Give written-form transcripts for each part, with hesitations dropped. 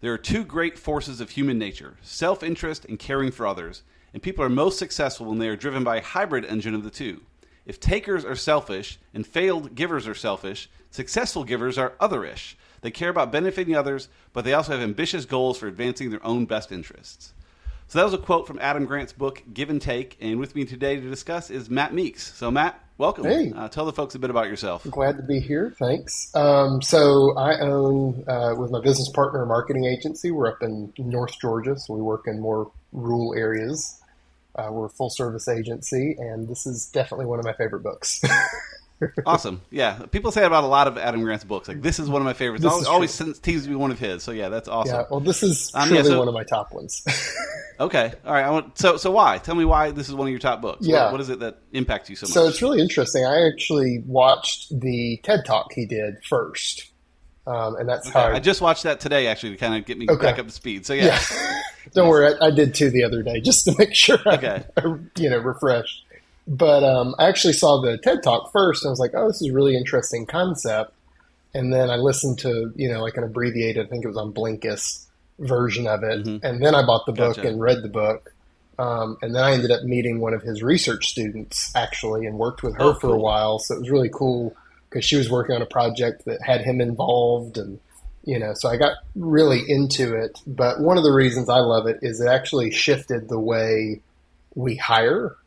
There are two great forces of human nature, self-interest and caring for others, and people are most successful when they are driven by a hybrid engine of the two. If takers are selfish and failed givers are selfish, successful givers are otherish. They care about benefiting others, but they also have ambitious goals for advancing their own best interests. So that was a quote from Adam Grant's book, Give and Take, and with me today to discuss is Matt Meeks. So Matt, welcome. Hey. Tell the folks a bit about yourself. Glad to be here. Thanks. So I own, with my business partner, a marketing agency. We're up in North Georgia, so we work in more rural areas. We're a full-service agency, and this is definitely one of my favorite books. Awesome. Yeah. People say about a lot of Adam Grant's books. Like, this is one of my favorites. Always seems to be one of his. So, yeah, that's awesome. Yeah, well, this is truly one of my top ones. Okay. All right. So why? Tell me why this is one of your top books. Yeah. What is it that impacts you so much? So it's really interesting. I actually watched the TED Talk he did first. And that's how I just watched that today, actually, to kind of get me back up to speed. So, yeah. Don't worry. I did too the other day, just to make sure I refreshed. But I actually saw the TED Talk first, and I was like, oh, this is a really interesting concept. And then I listened to, like an abbreviated, I think it was on Blinkist version of it. Mm-hmm. And then I bought the book and read the book. And then I ended up meeting one of his research students, actually, and worked with her for a while. So it was really cool because she was working on a project that had him involved. And, so I got really into it. But one of the reasons I love it is it actually shifted the way we hire.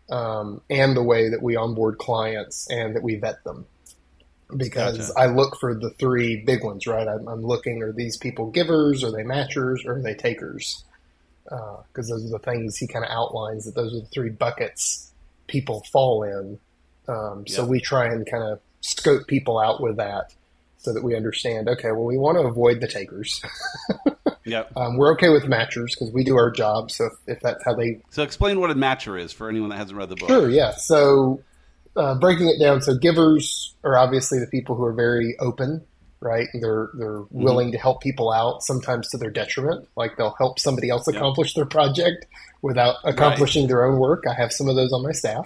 And the way that we onboard clients and that we vet them. Because I look for the three big ones, right? I'm looking, are these people givers, are they matchers, or are they takers? Because those are the things he kind of outlines, that those are the three buckets people fall in. So we try and kind of scope people out with that so that we understand, okay, well, we want to avoid the takers. Yep. We're okay with matchers because we do our job. So if that's how they... So explain what a matcher is for anyone that hasn't read the book. Sure, yeah. So breaking it down, so givers are obviously the people who are very open, right? They're willing to help people out, sometimes to their detriment. Like they'll help somebody else accomplish their project without accomplishing their own work. I have some of those on my staff.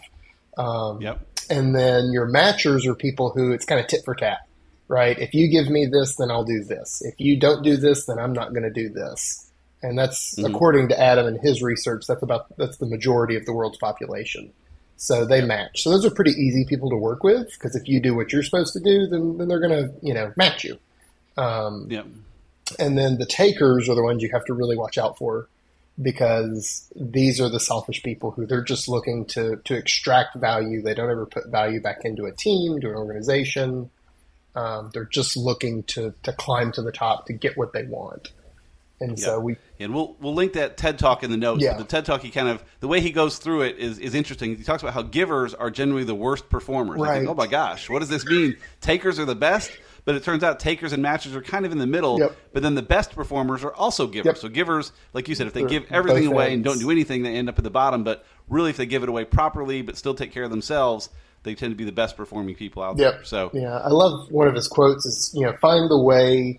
And then your matchers are people who it's kind of tit for tat. Right? If you give me this, then I'll do this. If you don't do this, then I'm not going to do this. And that's, according to Adam and his research, that's the majority of the world's population. So they match. So those are pretty easy people to work with because if you do what you're supposed to do, then they're going to, match you. And then the takers are the ones you have to really watch out for because these are the selfish people who they're just looking to extract value. They don't ever put value back into a team, to an organization. They're just looking to climb to the top to get what they want. And so we'll link that TED Talk in the notes. Yeah. The TED Talk, the way he goes through it is interesting. He talks about how givers are generally the worst performers. Right. I think, oh my gosh, what does this mean? Takers are the best, but it turns out takers and matchers are kind of in the middle. Yep. But then the best performers are also givers. Yep. So givers, like you said, if they give everything away and don't do anything, they end up at the bottom. But really, if they give it away properly but still take care of themselves, they tend to be the best performing people out there. So I love one of his quotes is, find the way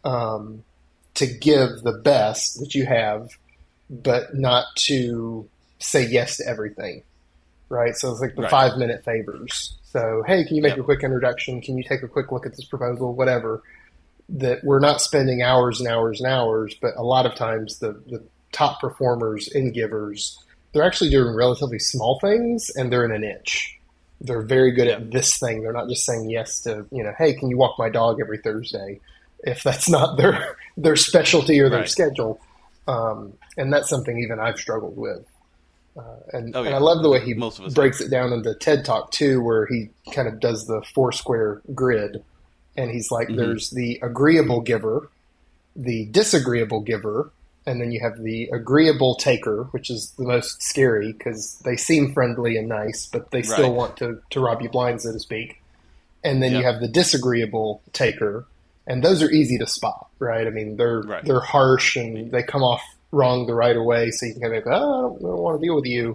to give the best that you have, but not to say yes to everything, right? So it's like the 5-minute favors. So, hey, can you make a quick introduction? Can you take a quick look at this proposal? Whatever. That we're not spending hours and hours and hours, but a lot of times the top performers in givers, they're actually doing relatively small things and they're in a niche. They're very good at this thing. They're not just saying yes to, hey, can you walk my dog every Thursday? If that's not their specialty or their schedule. And that's something even I've struggled with. And I love the way he breaks it down in the TED Talk too, where he kind of does the 4-square grid. And he's like, there's the agreeable giver, the disagreeable giver, and then you have the agreeable taker, which is the most scary because they seem friendly and nice, but they still want to rob you blind, so to speak. And then you have the disagreeable taker, and those are easy to spot, right? I mean, they're harsh and they come off wrong the right away, so you can kind of go, I don't want to deal with you.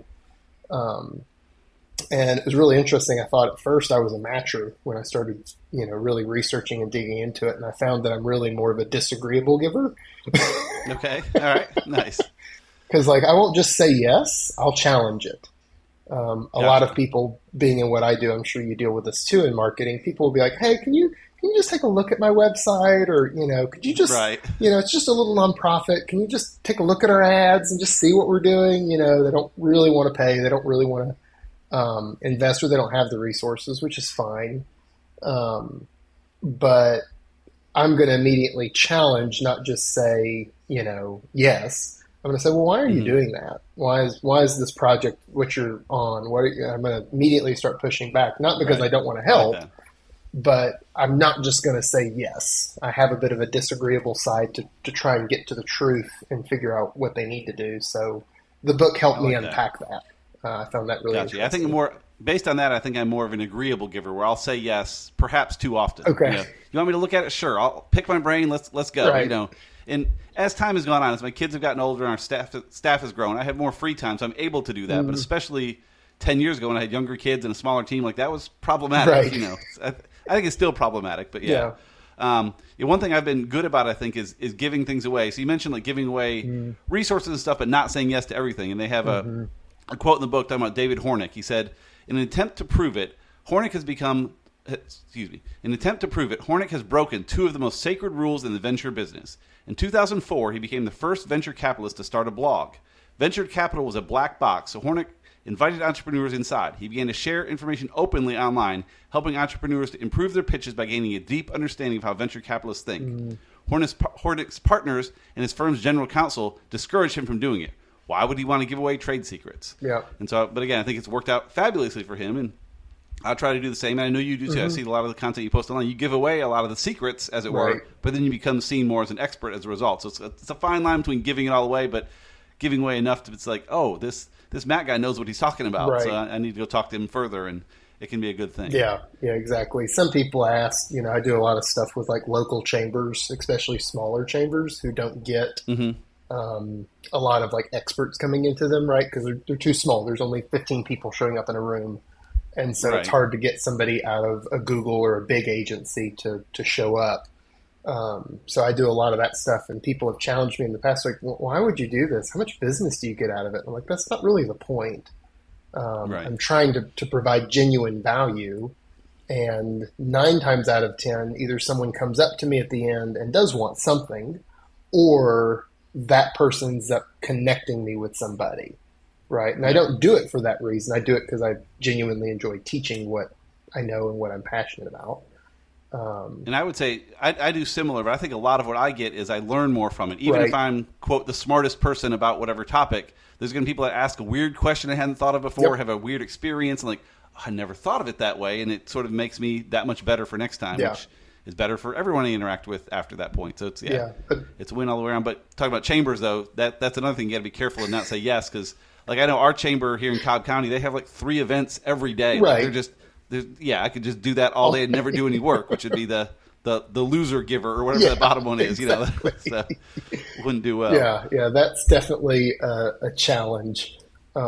And it was really interesting. I thought at first I was a matcher when I started, really researching and digging into it, and I found that I'm really more of a disagreeable giver. Okay. All right. Nice. Because I won't just say yes, I'll challenge it. A lot of people being in what I do, I'm sure you deal with this too in marketing. People will be like, hey, can you can you just take a look at my website? Or, could you just, Right. It's just a little nonprofit. Can you just take a look at our ads and just see what we're doing? They don't really want to pay. They don't really want to invest, or they don't have the resources, which is fine. But I'm going to immediately challenge, not just say, yes. I'm going to say, well, why are you doing that? Why is this project what you're on? I'm going to immediately start pushing back, not because I don't want to help, but I'm not just going to say yes. I have a bit of a disagreeable side to try and get to the truth and figure out what they need to do. So the book helped me unpack that. I found that really interesting. I think based on that, I think I'm more of an agreeable giver, where I'll say yes, perhaps too often. Okay. You want me to look at it? Sure. I'll pick my brain. Let's go. Right. And as time has gone on, as my kids have gotten older and our staff has grown, I have more free time, so I'm able to do that. But especially 10 years ago when I had younger kids and a smaller team, that was problematic. Right. I think it's still problematic, but yeah. One thing I've been good about, I think, is giving things away. So you mentioned giving away resources and stuff, but not saying yes to everything. And they have a quote in the book talking about David Hornick. He said, in an attempt to prove it, Hornick has broken two of the most sacred rules in the venture business. In 2004, he became the first venture capitalist to start a blog. Venture capital was a black box, so Hornick invited entrepreneurs inside. He began to share information openly online, helping entrepreneurs to improve their pitches by gaining a deep understanding of how venture capitalists think. Hornick's partners and his firm's general counsel discouraged him from doing it. Why would he want to give away trade secrets? Yeah. And so, but again, I think it's worked out fabulously for him, and I'll try to do the same. And I know you do too. I see a lot of the content you post online. You give away a lot of the secrets, as it were, but then you become seen more as an expert as a result. So it's a fine line between giving it all away, but giving away enough to it's this Matt guy knows what he's talking about. Right. So I need to go talk to him further, and it can be a good thing. Yeah, exactly. Some people ask, I do a lot of stuff with local chambers, especially smaller chambers who don't get a lot of experts coming into them, right? Because they're too small. There's only 15 people showing up in a room. And so it's hard to get somebody out of a Google or a big agency to show up. So I do a lot of that stuff, and people have challenged me in the past, well, why would you do this? How much business do you get out of it? I'm like, that's not really the point. I'm trying to provide genuine value, and 9 times out of 10, either someone comes up to me at the end and does want something, or that person's up connecting me with somebody. Right. And I don't do it for that reason. I do it because I genuinely enjoy teaching what I know and what I'm passionate about. And I would say I do similar, but I think a lot of what I get is I learn more from it. Even if I'm, quote, the smartest person about whatever topic, there's going to be people that ask a weird question I hadn't thought of before, have a weird experience, and I never thought of it that way. And it sort of makes me that much better for next time, which is better for everyone to interact with after that point. So it's a win all the way around. But talking about chambers, though, that's another thing you got to be careful and not say yes, because I know our chamber here in Cobb County, they have 3 events every day. Right. I could just do that all day and never do any work, which would be the loser giver or whatever the bottom one is. Exactly. So wouldn't do well. Yeah, that's definitely a challenge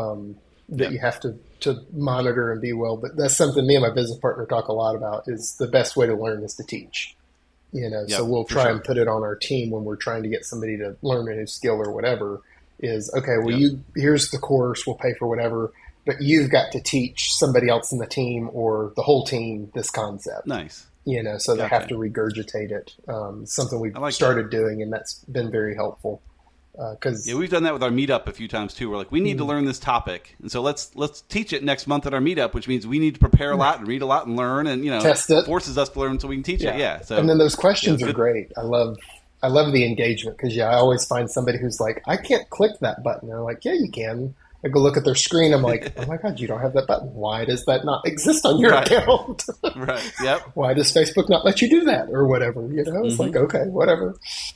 that you have to monitor and be well. But that's something me and my business partner talk a lot about. Is the best way to learn is to teach. So we'll try and put it on our team when we're trying to get somebody to learn a new skill or whatever. Is okay. Well, here's the course. We'll pay for whatever. But you've got to teach somebody else in the team or the whole team this concept. Nice. So they have to regurgitate it. Something we've started doing, and that's been very helpful. We've done that with our meetup a few times too. We're we need to learn this topic, and so let's teach it next month at our meetup, which means we need to prepare a lot and read a lot and learn, and test it. Forces us to learn so we can teach it. Yeah. So and then those questions are great. I love the engagement because I always find somebody who's like, I can't click that button. They're like, yeah, you can. I go look at their screen. I'm like, oh my God, you don't have that button. Why does that not exist on your account? Right. Yep. Why does Facebook not let you do that or whatever? It's like, okay, whatever.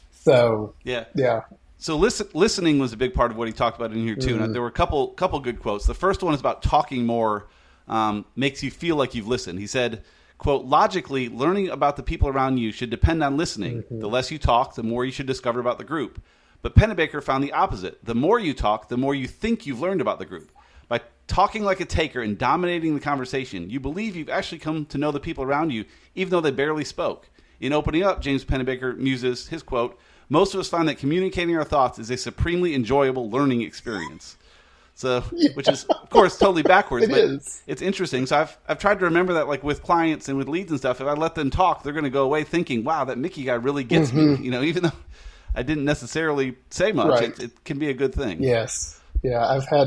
So yeah. So listening was a big part of what he talked about in here too. And there were a couple good quotes. The first one is about talking more makes you feel like you've listened. He said, quote, logically, learning about the people around you should depend on listening. The less you talk, the more you should discover about the group. But Pennebaker found the opposite. The more you talk, the more you think you've learned about the group. By talking like a taker and dominating the conversation, you believe you've actually come to know the people around you, even though they barely spoke. In opening up, James Pennebaker muses his quote, most of us find that communicating our thoughts is a supremely enjoyable learning experience. So, which is of course totally backwards, but is. it's interesting. So I've tried to remember that, like with clients and with leads and stuff. If I let them talk, they're going to go away thinking, "Wow, that Mickey guy really gets me." Even though I didn't necessarily say much, Right. it can be a good thing. Yes. Yeah, I've had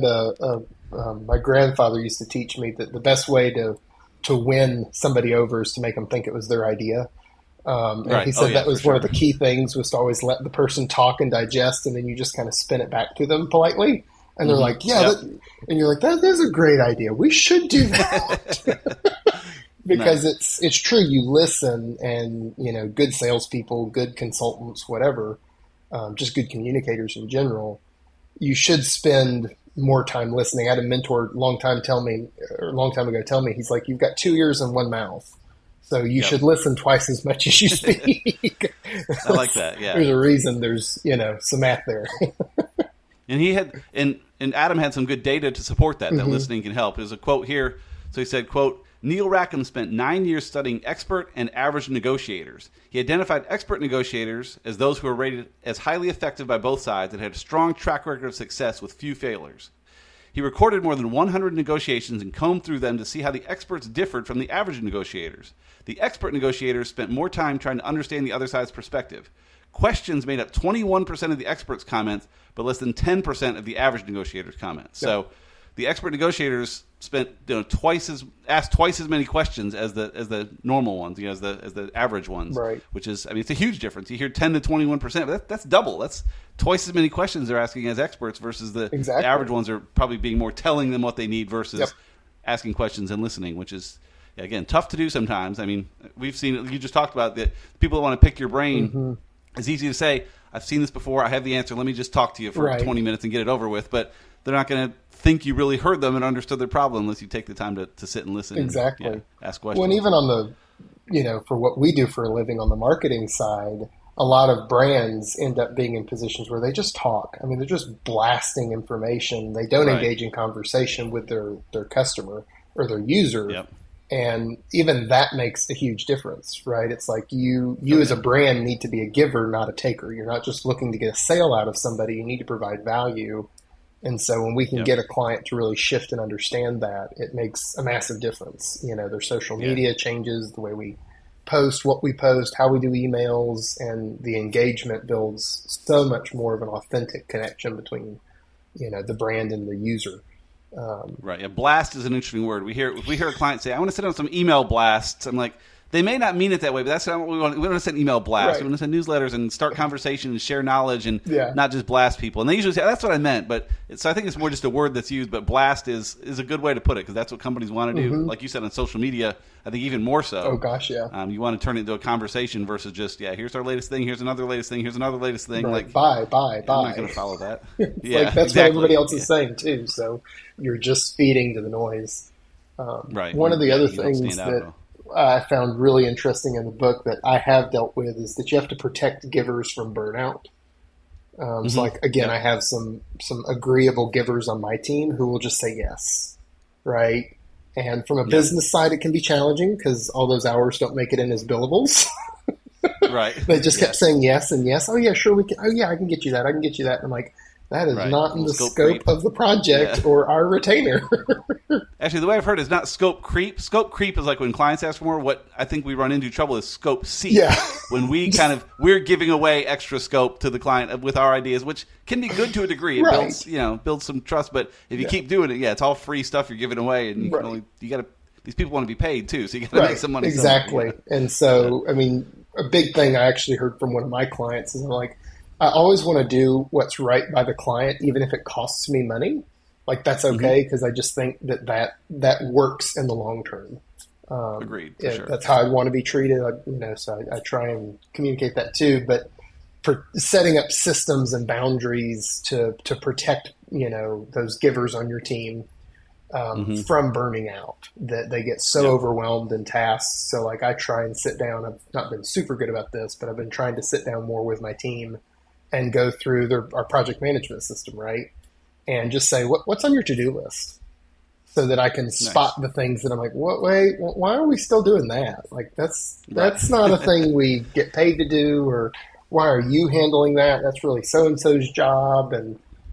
my grandfather used to teach me that the best way to win somebody over is to make them think it was their idea. And Right. he said that was for one of sure. the key things was to always let the person talk and digest, and then you just kind of spin it back to them politely. And they're like, yeah, Yep. and you're like, that is a great idea. We should do that. Because it's true. You listen, and good salespeople, good consultants, whatever, just good communicators in general. You should spend more time listening. I had a mentor a long time ago tell me, he's like, you've got 2 ears and one mouth, so you should listen twice as much as you speak. I like that. Yeah. There's a reason. There's some math there. And he had, and Adam had some good data to support that listening can help. There's a quote here. So he said, quote, Neil Rackham spent 9 years studying expert and average negotiators. He identified expert negotiators as those who were rated as highly effective by both sides and had a strong track record of success with few failures. He recorded more than 100 negotiations and combed through them to see how the experts differed from the average negotiators. The expert negotiators spent more time trying to understand the other side's perspective. Questions made up 21% of the experts' comments, but less than 10% of the average negotiators' comments. Yep. So the expert negotiators spent asked twice as many questions as the normal ones, as the average ones. Right. Which is, it's a huge difference. You hear 10 to 21%, but that's double. That's twice as many questions they're asking as experts versus the average ones are probably being more telling them what they need versus asking questions and listening, which is, again, tough to do sometimes. We've seen it. You just talked about the people that want to pick your brain. It's easy to say, I've seen this before, I have the answer, let me just talk to you for 20 minutes and get it over with. But they're not going to think you really heard them and understood their problem unless you take the time to sit and listen Exactly. and ask questions. Well, and even on the, for what we do for a living on the marketing side, a lot of brands end up being in positions where they just talk. They're just blasting information. They don't engage in conversation with their customer or their user. Yep. And even that makes a huge difference, right? It's like you as a brand need to be a giver, not a taker. You're not just looking to get a sale out of somebody. You need to provide value. And so when we can get a client to really shift and understand that, it makes a massive difference. Their social media changes, the way we post, what we post, how we do emails, and the engagement builds so much more of an authentic connection between, the brand and the user. Right. Yeah. Blast is an interesting word. We hear a client say, I want to send out some email blasts. I'm like, they may not mean it that way, but that's not what we want. We want to send email blasts. We want to send newsletters and start conversation and share knowledge and not just blast people. And they usually say, that's what I meant. But so I think it's more just a word that's used. But blast is a good way to put it because that's what companies want to do. Like you said on social media, I think even more so. Oh, gosh, yeah. You want to turn it into a conversation versus just, here's our latest thing. Here's another latest thing. Here's another latest thing. Right. Like, buy. I'm not going to follow that. That's what everybody else is saying, too. So you're just feeding to the noise. Right. One of the other you don't things stand out that at all. I found really interesting in the book that I have dealt with is that you have to protect givers from burnout. So like, again, I have some agreeable givers on my team who will just say yes, right? And from a business side, it can be challenging because all those hours don't make it in as billables. Right. They just kept saying yes and yes. Oh, yeah, sure, we can. Oh, yeah, I can get you that. I can get you that. And I'm like, that is not in the scope of the project or our retainer. Actually, the way I've heard it is not scope creep. Scope creep is like when clients ask for more. What I think we run into trouble is scope seep. Yeah. When we're giving away extra scope to the client with our ideas, which can be good to a degree. It builds some trust. But if you keep doing it, it's all free stuff you're giving away, and you got to. These people want to be paid too, so you got to make some money. Exactly. And so, a big thing I actually heard from one of my clients is like, I always want to do what's right by the client, even if it costs me money. Like, that's okay, because I just think that works in the long term. Agreed. For sure. That's how I want to be treated. So I try and communicate that too. But for setting up systems and boundaries to protect, those givers on your team from burning out, that they get so overwhelmed in tasks. So like, I try and sit down. I've not been super good about this, but I've been trying to sit down more with my team and go through our project management system, right? And just say, what's on your to-do list? So that I can spot the things that I'm like, wait, why are we still doing that? Like, that's not a thing we get paid to do, or why are you handling that? That's really so-and-so's job. And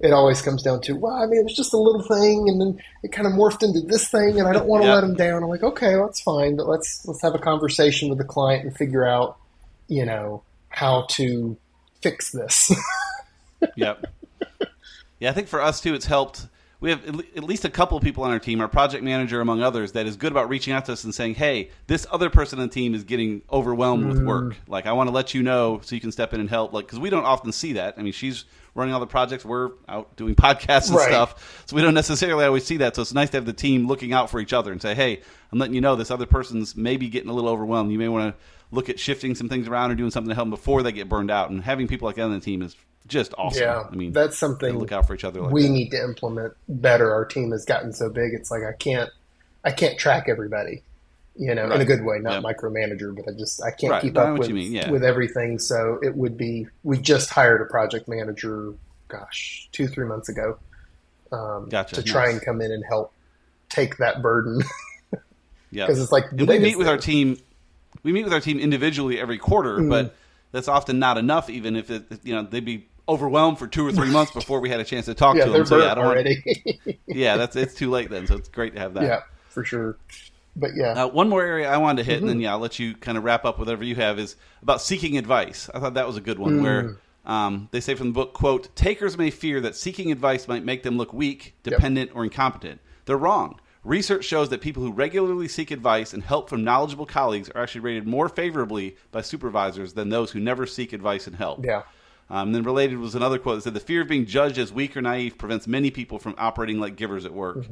it always comes down to, well, I mean, it was just a little thing, and then it kind of morphed into this thing, and I don't want to let them down. I'm like, okay, well, that's fine, but let's have a conversation with the client and figure out, how to fix this. Yep. Yeah, I think for us too, it's helped. We have at least a couple of people on our team, our project manager among others, that is good about reaching out to us and saying, hey, this other person on the team is getting overwhelmed with work. Like, I want to let you know so you can step in and help. Like, because we don't often see that. I mean, she's running all the projects. We're out doing podcasts and stuff. So we don't necessarily always see that. So it's nice to have the team looking out for each other and say, hey, I'm letting you know this other person's maybe getting a little overwhelmed. You may want to look at shifting some things around or doing something to help them before they get burned out. And having people like that on the team is just awesome. Yeah, I mean, that's something look out for each other. Like we that. need to implement better. Our team has gotten so big; it's like I can't track everybody, in a good way, not micromanager, but I can't keep up with everything. So it would be, we just hired a project manager, 2-3 months ago, to try and come in and help take that burden. Yeah, because it's like, and we meet with our team. We meet with our team individually every quarter, but that's often not enough. Even if they'd be overwhelmed for 2 or 3 months before we had a chance to talk to them. They're So I don't already. it's too late then. So it's great to have that. Yeah, for sure. But one more area I wanted to hit, and then I'll let you kind of wrap up whatever you have, is about seeking advice. I thought that was a good one where they say from the book, quote, takers may fear that seeking advice might make them look weak, dependent, or incompetent. They're wrong. Research shows that people who regularly seek advice and help from knowledgeable colleagues are actually rated more favorably by supervisors than those who never seek advice and help. Yeah. And then related was another quote that said, the fear of being judged as weak or naive prevents many people from operating like givers at work.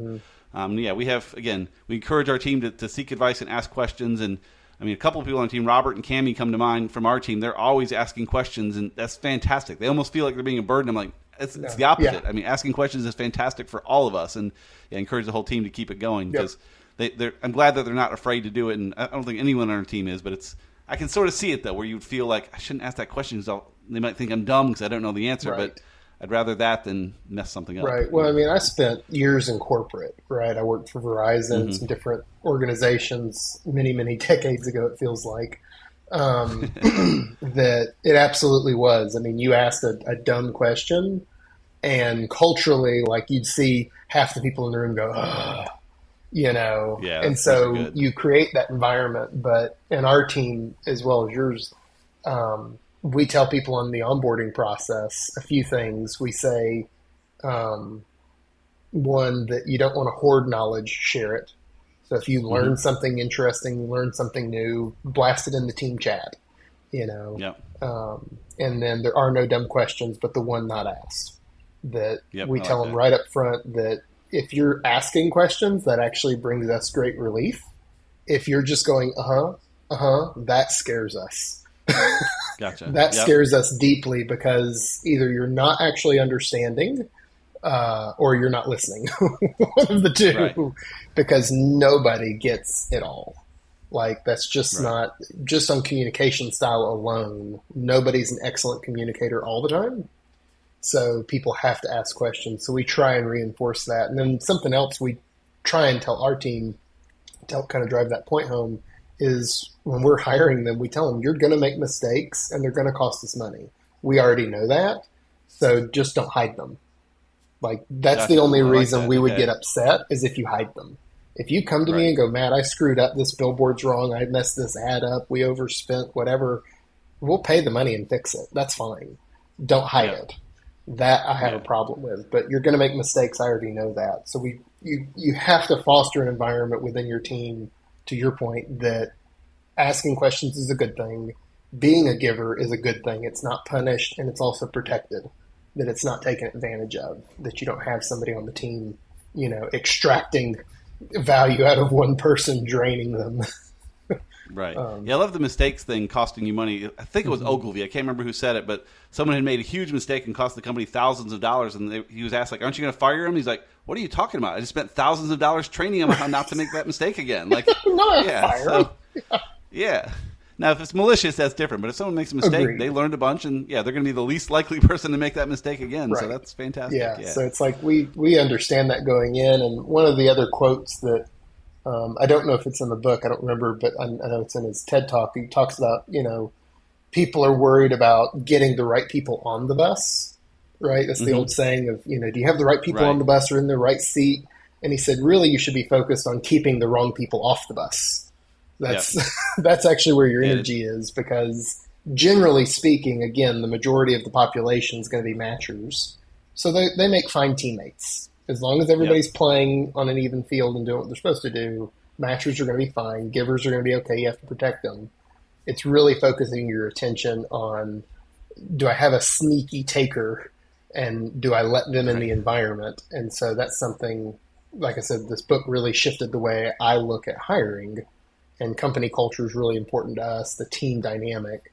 We encourage our team to seek advice and ask questions. And I mean, a couple of people on the team, Robert and Cammie, come to mind from our team. They're always asking questions, and that's fantastic. They almost feel like they're being a burden. I'm like, it's the opposite. I mean, asking questions is fantastic for all of us, and I encourage the whole team to keep it going because I'm glad that they're not afraid to do it, and I don't think anyone on our team is, but I can sort of see it, though, where you'd feel like, I shouldn't ask that question because they might think I'm dumb because I don't know the answer, but I'd rather that than mess something up. Right. Well, I mean, I spent years in corporate, right? I worked for Verizon, some different organizations many, many decades ago, it feels like, that it absolutely was. I mean, you asked a dumb question, and culturally, like, you'd see half the people in the room go, and so you create that environment. But in our team, as well as yours, we tell people in the onboarding process a few things. We say, one, that you don't want to hoard knowledge, share it. So if you learn something interesting, learn something new, blast it in the team chat, and then there are no dumb questions, but the one not asked. That we tell them right up front that if you're asking questions, that actually brings us great relief. If you're just going, that scares us. Gotcha. That scares us deeply because either you're not actually understanding or you're not listening. One of the two, because nobody gets it all. Like, that's just not, just on communication style alone, nobody's an excellent communicator all the time. So people have to ask questions. So we try and reinforce that. And then something else we try and tell our team to help kind of drive that point home is when we're hiring them, we tell them, you're going to make mistakes and they're going to cost us money. We already know that. So just don't hide them. Like, that's the only reason we would get upset is if you hide them. If you come to me and go, Matt, I screwed up. This billboard's wrong. I messed this ad up. We overspent, whatever. We'll pay the money and fix it. That's fine. Don't hide it. That I have a problem with. But you're going to make mistakes. I already know that. So you have to foster an environment within your team, to your point, that asking questions is a good thing. Being a giver is a good thing. It's not punished, and it's also protected. That it's not taken advantage of. That you don't have somebody on the team, extracting value out of one person, draining them. Right. I love the mistakes thing costing you money. I think it was Ogilvy. I can't remember who said it, but someone had made a huge mistake and cost the company thousands of dollars. And he was asked, like, aren't you going to fire him? He's like, what are you talking about? I just spent thousands of dollars training him on how not to make that mistake again. Like, fire him. Now, if it's malicious, that's different. But if someone makes a mistake, they learned a bunch, and they're going to be the least likely person to make that mistake again. So that's fantastic. Yeah. So it's like we understand that going in. And one of the other quotes that I don't know if it's in the book, I don't remember, but I know it's in his TED Talk. He talks about, people are worried about getting the right people on the bus right? That's the old saying of, do you have the right people on the bus or in the right seat? And he said, really, you should be focused on keeping the wrong people off the bus. That's that's actually where your energy is, because generally speaking, again, the majority of the population is going to be matchers. So they make fine teammates. As long as everybody's playing on an even field and doing what they're supposed to do, matchers are going to be fine. Givers are going to be okay. You have to protect them. It's really focusing your attention on, do I have a sneaky taker, and do I let them in the environment? And so that's something, like I said, this book really shifted the way I look at hiring, and company culture is really important to us, the team dynamic.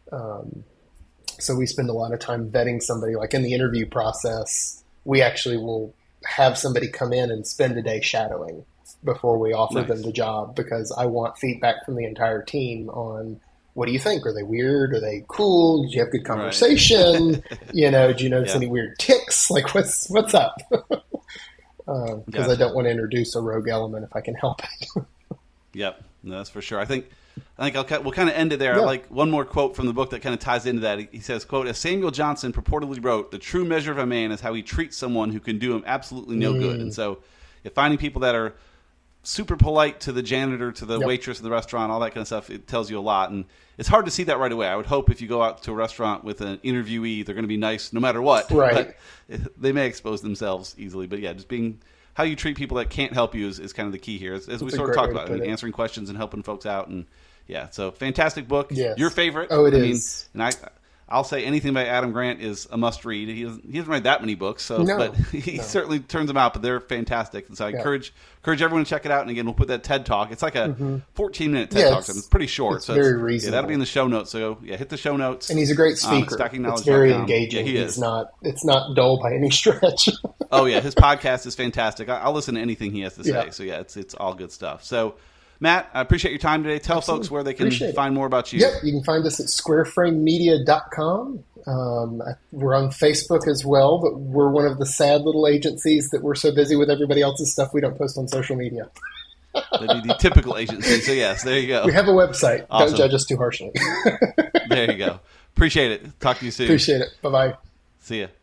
So we spend a lot of time vetting somebody. Like in the interview process, we actually will have somebody come in and spend a day shadowing before we offer them the job, because I want feedback from the entire team on, what do you think? Are they weird? Are they cool? Did you have good conversation? Do you notice any weird tics? Like what's up? Because I don't want to introduce a rogue element if I can help it. Yep, no, that's for sure. I think we'll kind of end it there. I like one more quote from the book that kind of ties into that. He says, quote, as Samuel Johnson purportedly wrote, the true measure of a man is how he treats someone who can do him absolutely no good. And so if finding people that are super polite to the janitor, to the waitress of the restaurant, all that kind of stuff, it tells you a lot. And it's hard to see that right away. I would hope if you go out to a restaurant with an interviewee, they're going to be nice no matter what. Right. But they may expose themselves easily. But yeah, just being how you treat people that can't help you is kind of the key here, as we sort of talked about. Answering questions and helping folks out. And yeah, so fantastic book. Yes. Your favorite. Oh, it is. And I'll say anything by Adam Grant is a must-read. He doesn't write that many books, but he certainly turns them out, but they're fantastic. And so I encourage everyone to check it out. And again, we'll put that TED Talk. It's like a 14-minute TED Talk. So it's pretty short. It's very reasonable. Yeah, that'll be in the show notes. So hit the show notes. And he's a great speaker. It's very engaging. Yeah, he is. It's not dull by any stretch. Oh, yeah. His podcast is fantastic. I'll listen to anything he has to say. So yeah, it's all good stuff. So Matt, I appreciate your time today. Tell folks where they can find more about you. Yep, you can find us at squareframemedia.com. We're on Facebook as well, but we're one of the sad little agencies that we're so busy with everybody else's stuff we don't post on social media. That'd be the typical agency. So yes, there you go. We have a website. Awesome. Don't judge us too harshly. There you go. Appreciate it. Talk to you soon. Appreciate it. Bye-bye. See ya.